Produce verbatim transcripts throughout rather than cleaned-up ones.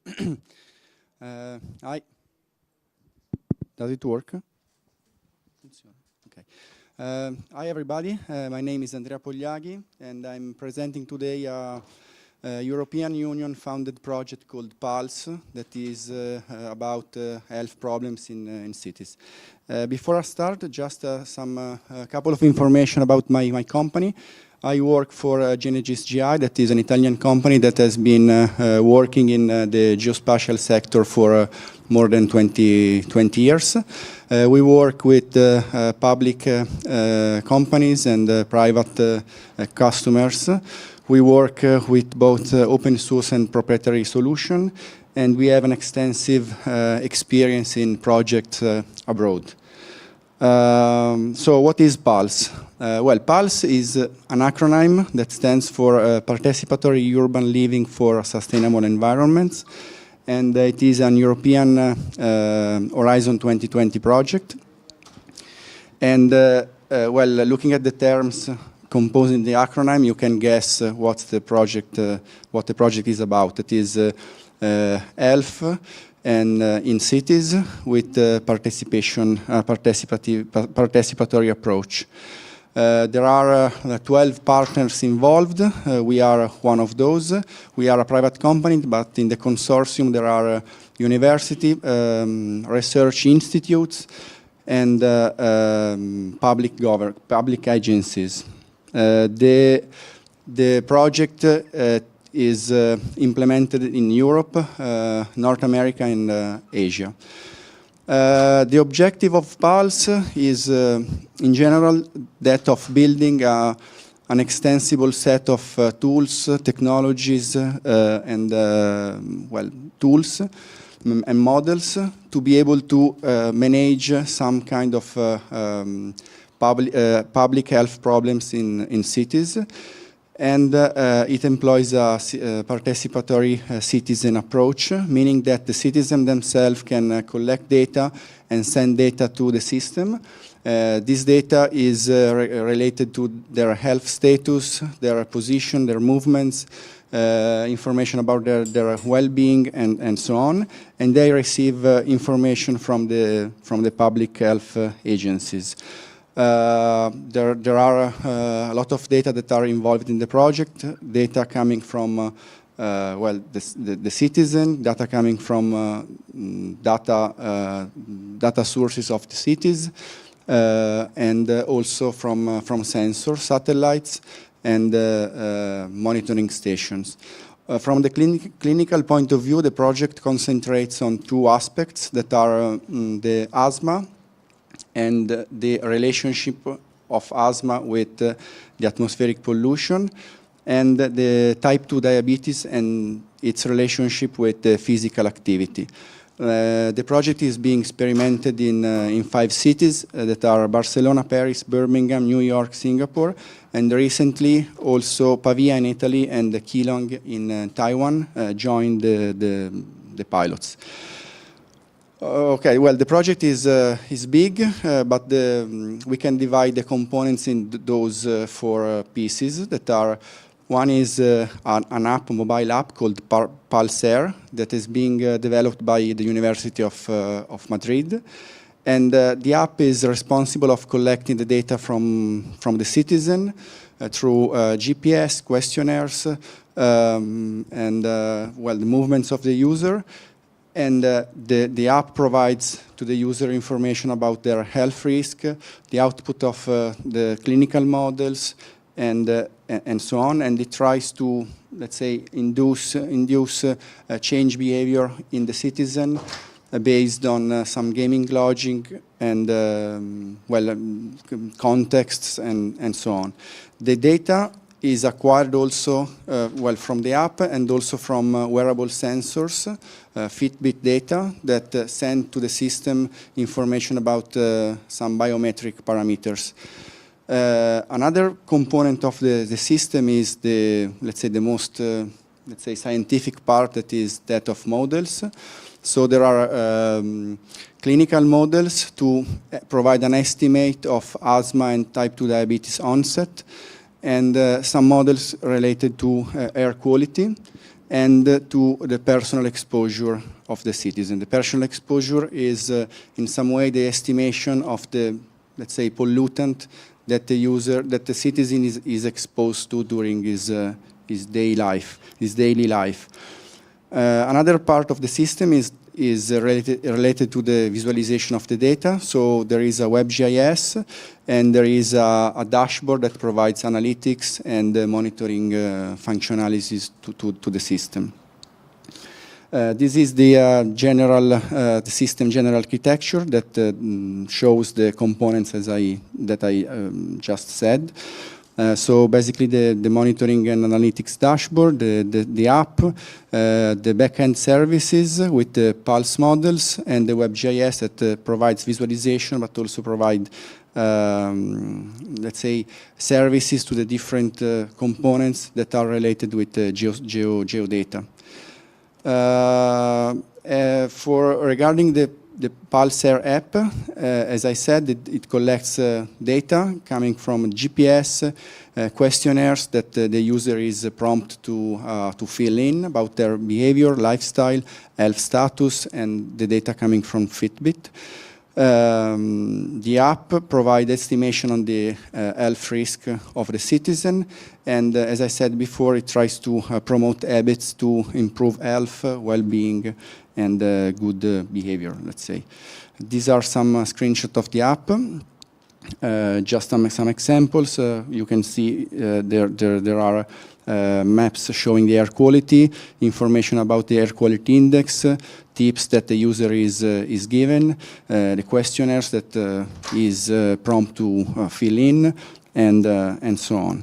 uh, hi. Does it work? Okay. Uh, hi, everybody. Uh, my name is Andrea Pogliaghi, and I'm presenting today a, a European Union-funded project called PULSE that is uh, uh, about uh, health problems in, uh, in cities. Uh, before I start, just uh, some uh, a couple of information about my, my company. I work for uh, Genegis G I, that is an Italian company that has been uh, uh, working in uh, the geospatial sector for uh, more than twenty, twenty years. Uh, we work with uh, uh, public uh, uh, companies and uh, private uh, uh, customers. We work uh, with both uh, open source and proprietary solution, and we have an extensive uh, experience in projects uh, abroad. Um, so what is PULSE? Uh, well, PULSE is uh, an acronym that stands for uh, Participatory Urban Living for Sustainable Environments, and uh, it is an European uh, uh, Horizon twenty twenty project. And uh, uh, well, looking at the terms composing the acronym, you can guess uh, what the project uh, what the project is about. It is uh, uh, health and uh, in cities with uh, participation, uh, participative, participatory approach. Uh, there are uh, twelve partners involved. Uh, we are one of those. We are a private company, but in the consortium there are uh, university, um, research institutes, and uh, um, public govern public agencies. Uh, the the project uh, is uh, implemented in Europe, uh, North America, and uh, Asia. Uh, the objective of PULSE is, uh, in general, that of building uh, an extensible set of uh, tools, technologies, uh, and uh, well, tools and models to be able to uh, manage some kind of uh, um, public, uh, public health problems in, in cities. And uh, uh, it employs a uh, participatory uh, citizen approach, meaning that the citizen themselves can uh, collect data and send data to the system. Uh, this data is uh, re related to their health status, their position, their movements, uh, information about their, their well-being, and, and so on. And they receive uh, information from the, from the public health uh, agencies. Uh, there, there are uh, a lot of data that are involved in the project, data coming from, uh, uh, well, the, the, the citizen, data coming from uh, data, uh, data sources of the cities, uh, and uh, also from, uh, from sensors, satellites, and uh, uh, monitoring stations. Uh, from the clinic, clinical point of view, the project concentrates on two aspects that are uh, the asthma, and uh, the relationship of asthma with uh, the atmospheric pollution, and uh, the type two diabetes and its relationship with uh, physical activity. Uh, the project is being experimented in, uh, in five cities uh, that are Barcelona, Paris, Birmingham, New York, Singapore, and recently also Pavia in Italy and Keelung in uh, Taiwan uh, joined the, the, the pilots. Okay, well, the project is uh, is big, uh, but the, um, we can divide the components in th those uh, four uh, pieces that are. One is uh, an, an app, a mobile app called PULSAIR that is being uh, developed by the University of uh, of Madrid, and uh, the app is responsible of collecting the data from from the citizen uh, through uh, G P S questionnaires um, and uh, well, the movements of the user. And uh, the, the app provides to the user information about their health risk, the output of uh, the clinical models, and, uh, and so on. And it tries to, let's say, induce, induce uh, change behavior in the citizen uh, based on uh, some gaming logic and, um, well, um, contexts and, and so on. The data is acquired also, uh, well, from the app and also from uh, wearable sensors, uh, Fitbit data that uh, send to the system information about uh, some biometric parameters. Uh, another component of the, the system is the, let's say, the most, uh, let's say, scientific part, that is that of models. So there are um, clinical models to provide an estimate of asthma and type two diabetes onset, and uh, some models related to uh, air quality. and uh, to the personal exposure of the citizen. The personal exposure is uh, in some way the estimation of the, let's say, pollutant that the user, that the citizen is, is exposed to during his, uh, his day life, his daily life. Uh, another part of the system is is uh, related, related to the visualization of the data. So there is a WebGIS, and there is a, a dashboard that provides analytics and uh, monitoring uh, functionalities to, to, to the system. Uh, this is the uh, general, uh, the system general architecture that uh, shows the components as I, that I um, just said. Uh, so basically the, the monitoring and analytics dashboard, the, the, the app, uh, the backend services with the Pulse models, and the WebGIS that uh, provides visualization but also provide, um, let's say, services to the different uh, components that are related with uh, geo, geo, geodata. Uh, uh, for regarding the The Pulsar app, uh, as I said, it, it collects uh, data coming from G P S, uh, questionnaires that uh, the user is uh, prompt to, uh, to fill in about their behavior, lifestyle, health status, and the data coming from Fitbit. Um, the app provides estimation on the uh, health risk of the citizen, and uh, as I said before, it tries to uh, promote habits to improve health, uh, well-being, and uh, good uh, behavior, let's say. These are some uh, screenshots of the app. Uh, just some, some examples. Uh, you can see uh, there, there, there are uh, maps showing the air quality, information about the air quality index, uh, tips that the user is, uh, is given, uh, the questionnaires that uh, is uh, prompt to uh, fill in, and, uh, and so on.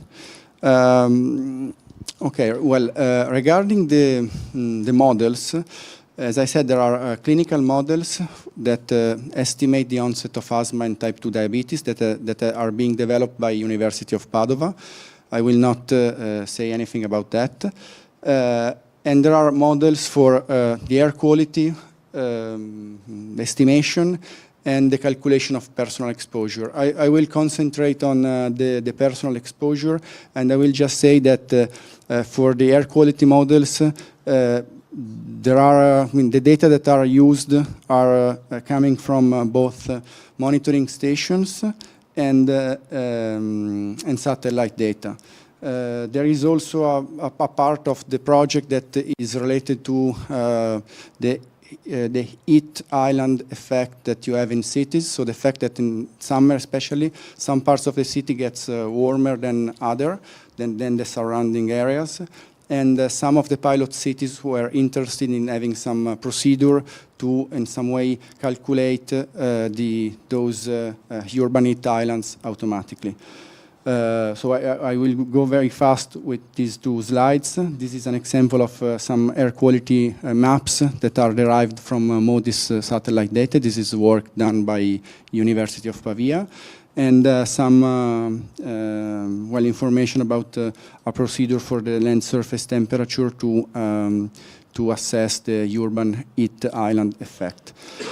Um, okay, well, uh, regarding the, mm, the models, as I said, there are uh, clinical models that uh, estimate the onset of asthma and type two diabetes that, uh, that uh, are being developed by University of Padova. I will not uh, uh, say anything about that. Uh, and there are models for uh, the air quality um, estimation and the calculation of personal exposure. I, I will concentrate on uh, the, the personal exposure, and I will just say that uh, uh, for the air quality models, uh, there are, uh, I mean, the data that are used are uh, coming from uh, both uh, monitoring stations and, uh, um, and satellite data. Uh, there is also a, a, a part of the project that is related to uh, the, uh, the heat island effect that you have in cities. So the fact that in summer especially, some parts of the city gets uh, warmer than other, than, than the surrounding areas. And uh, some of the pilot cities were interested in having some uh, procedure to, in some way, calculate uh, the, those uh, uh, urban heat islands automatically. Uh, so I, I will go very fast with these two slides. This is an example of uh, some air quality uh, maps that are derived from uh, MODIS uh, satellite data. This is work done by University of Pavia. And uh, some uh, uh, well information about uh, a procedure for the land surface temperature to um, to assess the urban heat island effect.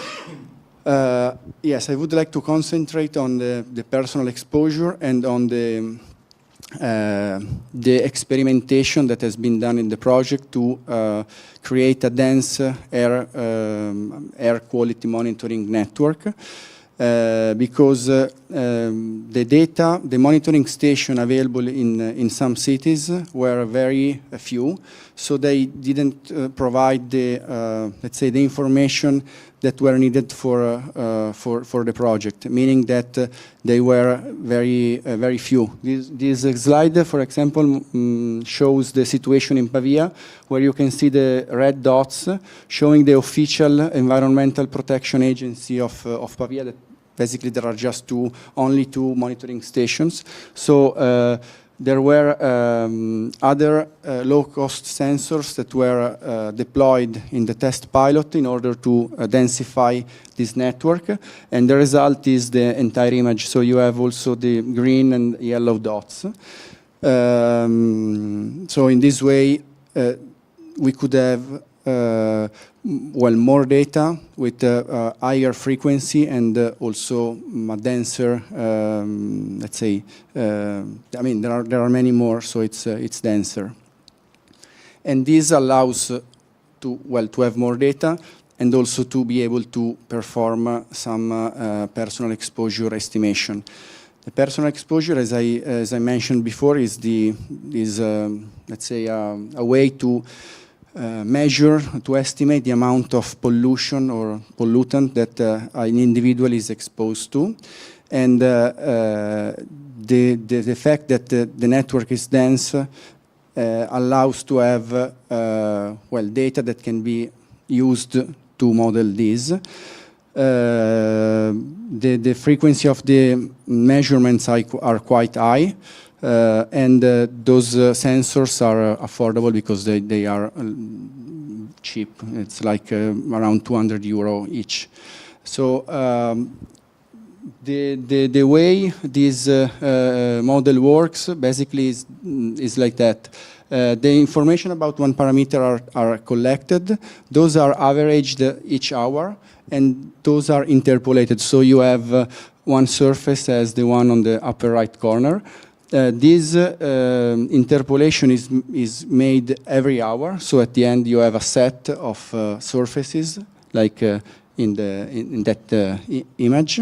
Uh, yes, I would like to concentrate on the, the personal exposure and on the uh, the experimentation that has been done in the project to uh, create a dense air um, air quality monitoring network. Uh, because uh, um, the data, the monitoring station available in, uh, in some cities were very uh, few, so they didn't uh, provide the, uh, let's say, the information that were needed for, uh, uh, for, for the project, meaning that uh, they were very, uh, very few. This, this slide, for example, um, shows the situation in Pavia, where you can see the red dots showing the official Environmental Protection Agency of, uh, of Pavia. That basically, there are just two, only two monitoring stations. So uh, there were um, other uh, low-cost sensors that were uh, deployed in the test pilot in order to uh, densify this network. And the result is the entire image. So you have also the green and yellow dots. Um, so in this way, uh, we could have uh, well, more data with uh, uh, higher frequency and uh, also a denser, um, let's say, uh, I mean, there are, there are many more, so it's, uh, it's denser. and this allows uh, to, well, to have more data and also to be able to perform uh, some uh, uh, personal exposure estimation. The personal exposure, as I, as I mentioned before, is, the, is um, let's say, uh, a way to uh, measure, to estimate the amount of pollution or pollutant that uh, an individual is exposed to. And uh, uh, the, the, the fact that the, the network is dense uh, allows to have, uh, well, data that can be used to model this. Uh, the, the frequency of the measurements are quite high, uh, and uh, those uh, sensors are uh, affordable because they, they are uh, cheap. It's like uh, around two hundred euro each. So um, the, the, the way this uh, uh, model works basically is, is like that. Uh, the information about one parameter are, are collected. Those are averaged each hour, and those are interpolated. So you have uh, one surface as the one on the upper right corner. Uh, this uh, um, interpolation is, is made every hour. So at the end, you have a set of uh, surfaces, like uh, in, the, in, in that uh, image.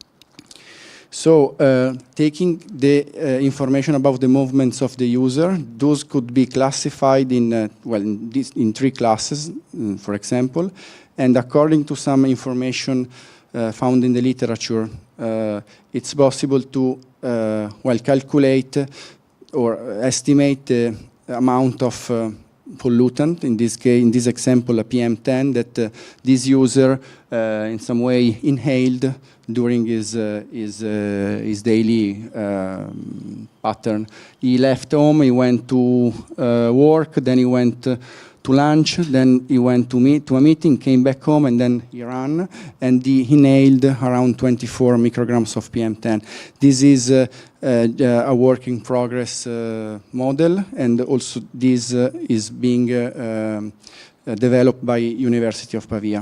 So uh, taking the uh, information about the movements of the user, those could be classified in, uh, well, in, this, in three classes, um, for example. And according to some information uh, found in the literature, uh, it's possible to, uh, well, calculate or estimate the amount of uh, pollutant, in this case, in this example, a P M ten, that uh, this user uh, in some way inhaled during his, uh, his, uh, his daily um, pattern. He left home, he went to uh, work, then he went uh, to lunch, then he went to, meet, to a meeting, came back home, and then he ran, and he inhaled around twenty-four micrograms of P M ten. This is uh, uh, a work in progress uh, model, and also this uh, is being uh, um, uh, developed by University of Pavia.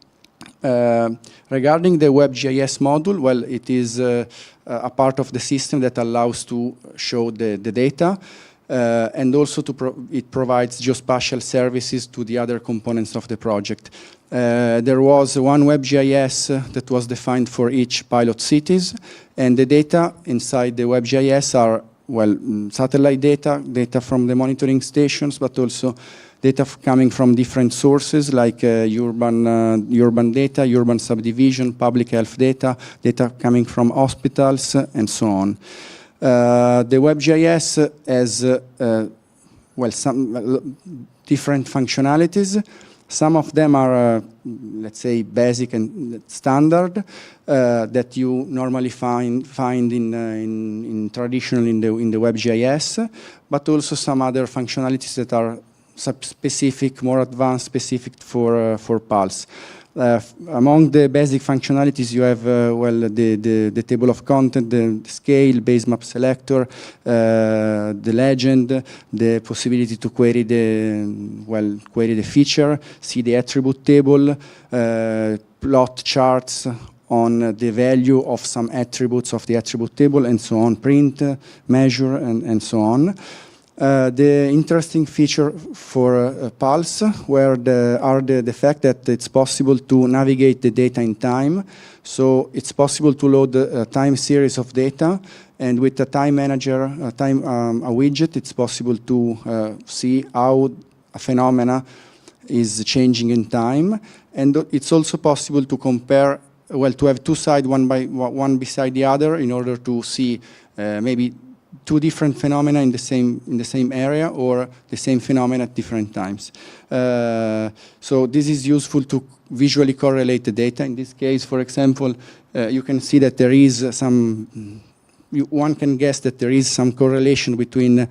Uh, regarding the WebGIS module, well, it is uh, a part of the system that allows to show the, the data, uh, and also to pro it provides geospatial services to the other components of the project. Uh, there was one WebGIS that was defined for each pilot cities, and the data inside the WebGIS are, well, satellite data, data from the monitoring stations, but also data coming from different sources like uh, urban, uh, urban data, urban subdivision, public health data, data coming from hospitals, uh, and so on. Uh, the WebGIS has, uh, uh, well, some uh, different functionalities. Some of them are, uh, let's say, basic and standard uh, that you normally find find in, uh, in, in traditional in the in the WebGIS, but also some other functionalities that are specific, more advanced, specific for uh, for Pulse. Uh, among the basic functionalities, you have uh, well the, the the table of content, the, the scale, base map selector, uh, the legend, the possibility to query the well query the feature, see the attribute table, uh, plot charts on the value of some attributes of the attribute table, and so on, print, measure, and and so on. Uh, the interesting feature for uh, Pulse where the, are the, the fact that it's possible to navigate the data in time. So it's possible to load a, a time series of data, and with a time manager, a, time, um, a widget, it's possible to uh, see how a phenomena is changing in time. And it's also possible to compare, well, to have two sides, one, by, one beside the other, in order to see uh, maybe two different phenomena in the same in the same area, or the same phenomena at different times. Uh, so this is useful to visually correlate the data. In this case, for example, uh, you can see that there is some, you, one can guess that there is some correlation between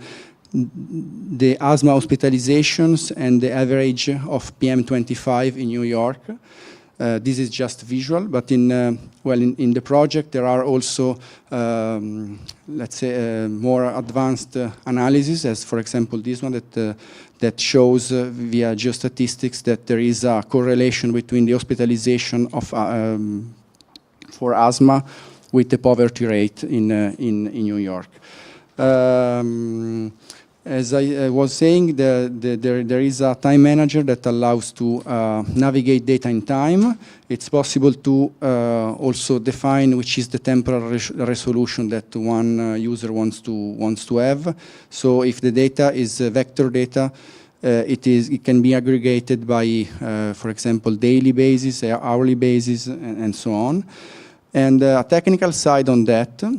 the asthma hospitalizations and the average of P M twenty-five in New York. Uh, this is just visual, but in uh, well, in, in the project there are also, um, let's say, uh, more advanced uh, analysis, as for example this one that uh, that shows uh, via geostatistics that there is a correlation between the hospitalization of uh, um, for asthma with the poverty rate in uh, in in New York. Um, As I uh, was saying, the, the, there, there is a time manager that allows to uh, navigate data in time. It's possible to uh, also define which is the temporal res resolution that one uh, user wants to, wants to have. So if the data is uh, vector data, uh, it, is, it can be aggregated by, uh, for example, daily basis, hourly basis, and, and so on. And uh, a technical side on that, uh,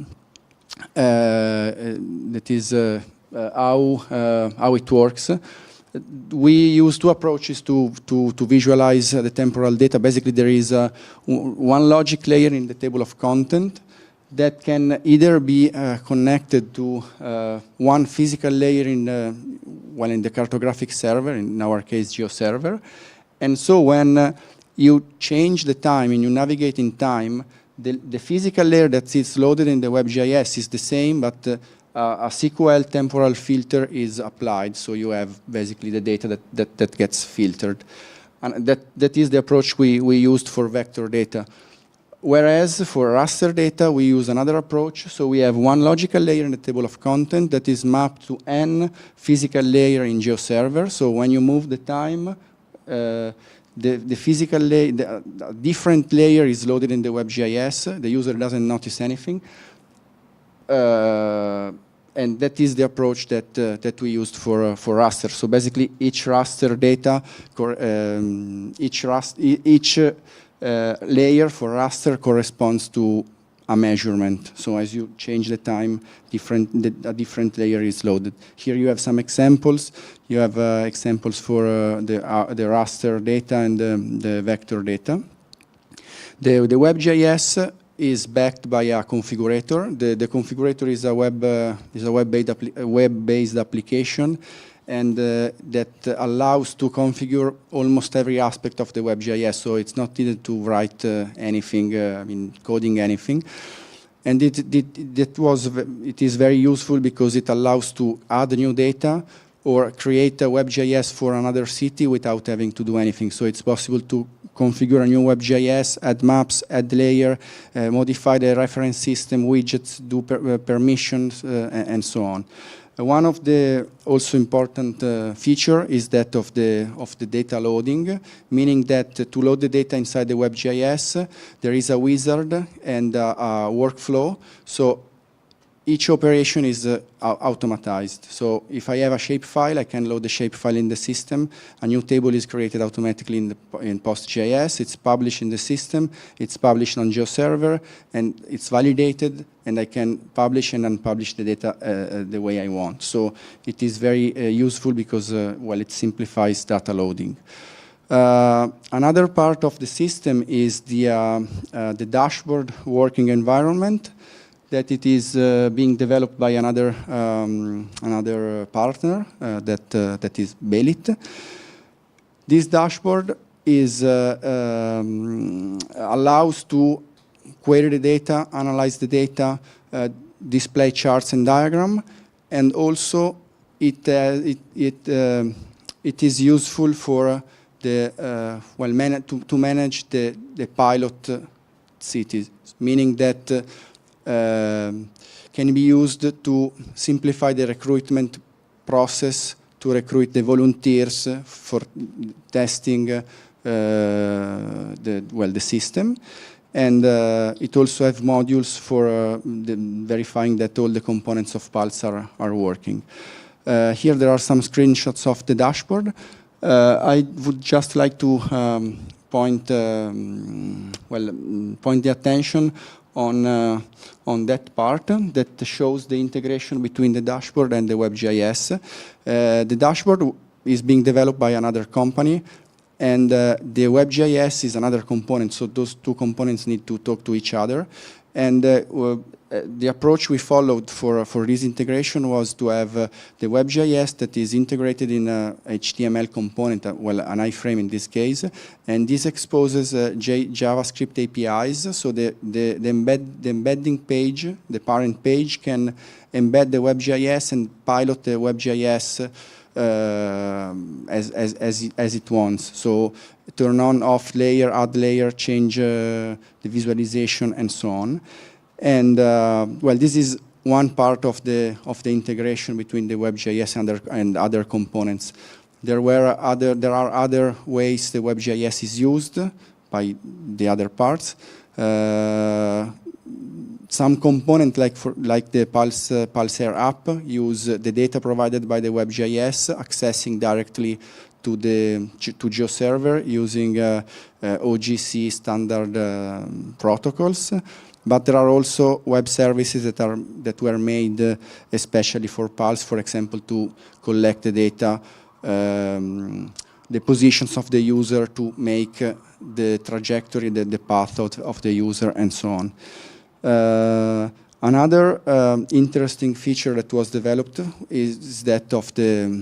that is uh, Uh, how, uh, how it works. We use two approaches to, to, to visualize uh, the temporal data. Basically, there is uh, one logic layer in the table of content that can either be uh, connected to uh, one physical layer in the, well, in the cartographic server, in our case, GeoServer. And so when uh, you change the time and you navigate in time, the, the physical layer that is loaded in the WebGIS is the same, but uh, Uh, a S Q L temporal filter is applied, so you have basically the data that, that, that gets filtered. And that, that is the approach we, we used for vector data. Whereas for raster data, we use another approach. So we have one logical layer in the table of content that is mapped to n physical layer in GeoServer. So when you move the time, uh, the, the physical layer, the, a different layer is loaded in the WebGIS. The user doesn't notice anything. Uh, and that is the approach that uh, that we used for uh, for raster. So basically, each raster data, um, each rast each uh, layer for raster corresponds to a measurement. So as you change the time, different the, a different layer is loaded. Here you have some examples. You have uh, examples for uh, the uh, the raster data and the, the vector data. The the WebGIS is backed by a configurator. The, the configurator is a web uh, is a web-based appli web-based application, and uh, that allows to configure almost every aspect of the WebGIS. So it's not needed to write uh, anything, uh, I mean, coding anything. And it, it, it was it is very useful because it allows to add new data or create a WebGIS for another city without having to do anything. So it's possible to configure a new WebGIS, add maps, add layer, uh, modify the reference system, widgets, do per, uh, permissions, uh, and, and so on. Uh, one of the also important uh, feature is that of the of the data loading, meaning that uh, to load the data inside the WebGIS, uh, there is a wizard and uh, a workflow. So each operation is uh, automatized. So if I have a shapefile, I can load the shapefile in the system. A new table is created automatically in, the, in PostGIS. It's published in the system. It's published on GeoServer, and it's validated, and I can publish and unpublish the data uh, the way I want. So it is very uh, useful because, uh, well, it simplifies data loading. Uh, another part of the system is the, uh, uh, the dashboard working environment, that it is uh, being developed by another um, another partner uh, that uh, that is Belit. This dashboard is uh, um, allows to query the data, analyze the data, uh, display charts and diagram, and also it uh, it it, uh, it is useful for uh, the uh, well man to, to manage the the pilot uh, cities, meaning that. Uh, Uh, can be used to simplify the recruitment process, to recruit the volunteers for testing uh, the, well, the system. And uh, it also has modules for uh, the verifying that all the components of Pulse are, are working. Uh, here there are some screenshots of the dashboard. Uh, I would just like to um, point, um, well, point the attention on uh, on that part that shows the integration between the dashboard and the WebGIS. Uh, the dashboard is being developed by another company, and uh, the WebGIS is another component, so those two components need to talk to each other. And uh, uh, the approach we followed for, uh, for this integration was to have uh, the WebGIS that is integrated in a H T M L component, uh, well, an iframe in this case, and this exposes uh, J JavaScript A P Is, so the, the, the, embed, the embedding page, the parent page, can embed the WebGIS and pilot the WebGIS uh, as, as, as, it, as it wants. So turn on, off layer, add layer, change uh, the visualization, and so on. And uh, well, this is one part of the of the integration between the WebGIS and other, and other components. There were other there are other ways the WebGIS is used by the other parts. Uh, some component like for like the Pulse uh, Pulsar app use the data provided by the WebGIS, accessing directly to the to GeoServer using uh, uh, O G C standard uh, protocols. But there are also web services that are that were made uh, especially for Pulse, for example, to collect the data, um, the positions of the user, to make uh, the trajectory, the, the path of, of the user, and so on. Uh, another um, interesting feature that was developed is that of the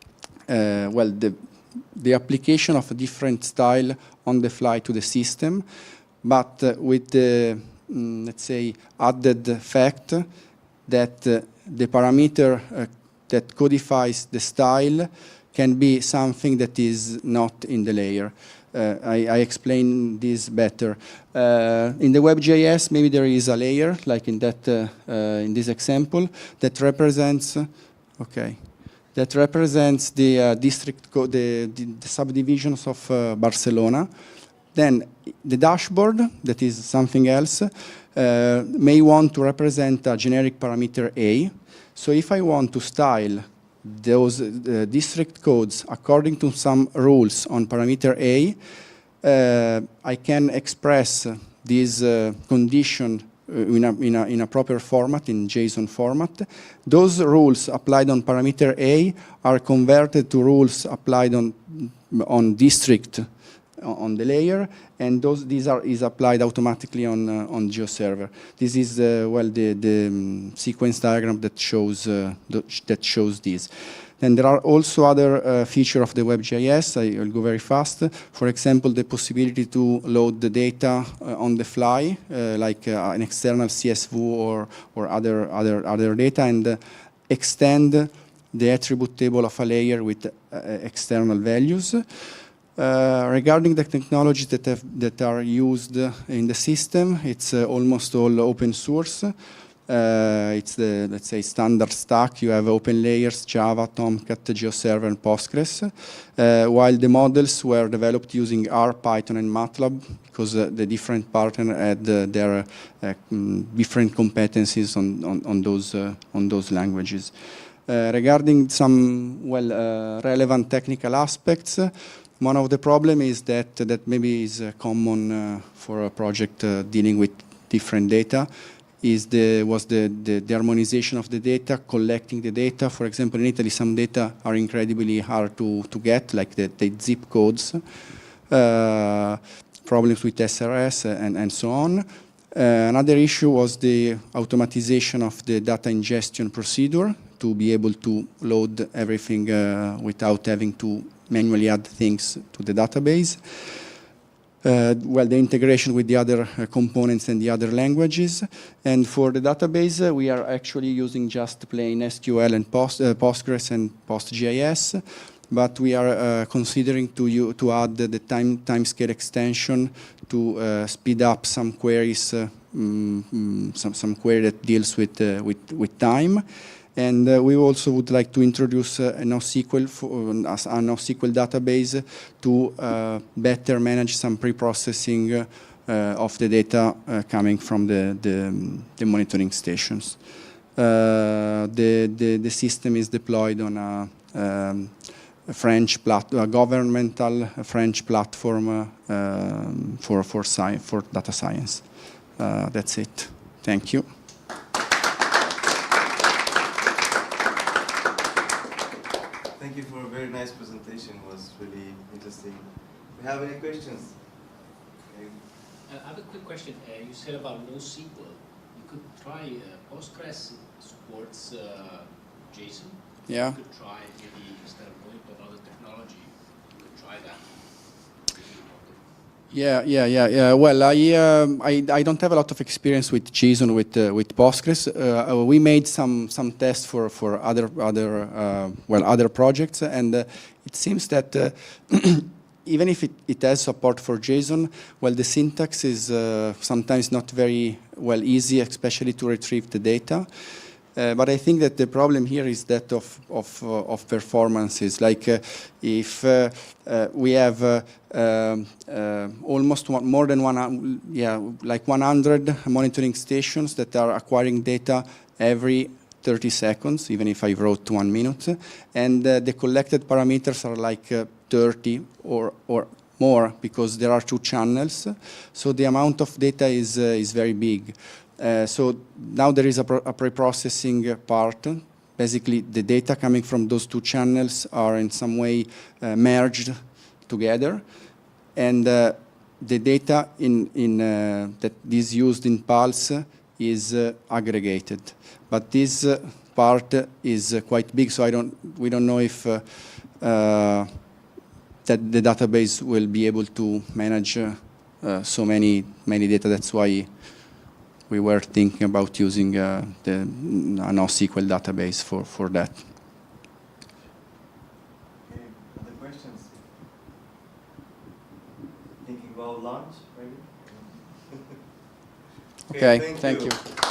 uh, well the the application of a different style on the fly to the system, but uh, with the Mm, let's say, added fact that uh, the parameter uh, that codifies the style can be something that is not in the layer. Uh, I, I explain this better. Uh, in the WebGIS, maybe there is a layer, like in that, uh, uh, in this example, that represents, uh, okay, that represents the uh, district, co the, the, the subdivisions of uh, Barcelona. Then the dashboard, that is something else, uh, may want to represent a generic parameter A. So if I want to style those uh, district codes according to some rules on parameter A, uh, I can express this uh, condition in a, in, a, in a proper format, in JSON format. Those rules applied on parameter A are converted to rules applied on, on district on the layer, and those these are is applied automatically on uh, on GeoServer. This is uh, well the the um, sequence diagram that shows uh, that shows this. Then there are also other uh, features of the WebGIS. I will go very fast. For example, the possibility to load the data uh, on the fly, uh, like uh, an external C S V or or other other other data, and uh, extend the attribute table of a layer with uh, external values. Uh, regarding the technologies that have, that are used uh, in the system, it's uh, almost all open source. Uh, it's the, let's say, standard stack. You have open layers, Java, Tomcat, GeoServer, and Postgres, uh, while the models were developed using R, Python, and MATLAB, because uh, the different partners had uh, their uh, mm, different competencies on, on, on, those, uh, on those languages. Uh, regarding some, well, uh, relevant technical aspects, one of the problems is that that maybe is uh, common uh, for a project uh, dealing with different data. Is the was the, the the harmonization of the data, collecting the data. For example, in Italy, some data are incredibly hard to to get, like the, the zip codes. Uh, problems with S R S and and so on. Uh, another issue was the automatization of the data ingestion procedure to be able to load everything uh, without having to manually add things to the database. Uh, well, the integration with the other uh, components and the other languages. And for the database, uh, we are actually using just plain S Q L and Post, uh, Postgres and PostGIS, but we are uh, considering to, you, to add the time timescale extension to uh, speed up some queries, uh, mm, some, some query that deals with, uh, with, with time. And uh, we also would like to introduce uh, a NoSQL, for, uh, a NoSQL database to uh, better manage some pre-processing uh, uh, of the data uh, coming from the, the, the monitoring stations. Uh, the, the, the system is deployed on a, um, a French plat a governmental French platform uh, um, for, for, sci for data science. Uh, that's it. Thank you. Thank you for a very nice presentation. It was really interesting. Do you have any questions? Okay. Uh, I have a quick question. Uh, you said about NoSQL. You could try uh, Postgres supports uh, JSON. Yeah. You could try maybe instead of going to another technology, you could try that. Yeah, yeah, yeah, yeah. Well, I, um, I, I don't have a lot of experience with JSON with uh, with Postgres. Uh, we made some some tests for for other other uh, well other projects, and uh, it seems that uh, even if it, it has support for JSON, well, the syntax is uh, sometimes not very well easy, especially to retrieve the data. Uh, but I think that the problem here is that of of uh, of performances. Like uh, if uh, uh, we have uh, um, uh, almost one, more than one, uh, yeah, like one hundred monitoring stations that are acquiring data every thirty seconds, even if I wrote one minute, and uh, the collected parameters are like uh, thirty or or more because there are two channels. So the amount of data is uh, is very big. Uh, so now there is a, pro a pre-processing part. Basically, the data coming from those two channels are in some way uh, merged together, and uh, the data in in uh, that is used in Pulse is uh, aggregated. But this uh, part is uh, quite big, so I don't we don't know if uh, uh, that the database will be able to manage uh, uh, so many many data. That's why we were thinking about using uh, the a NoSQL database for for that. Okay, other questions? Thinking about lunch, maybe? Okay, thank thank you. you.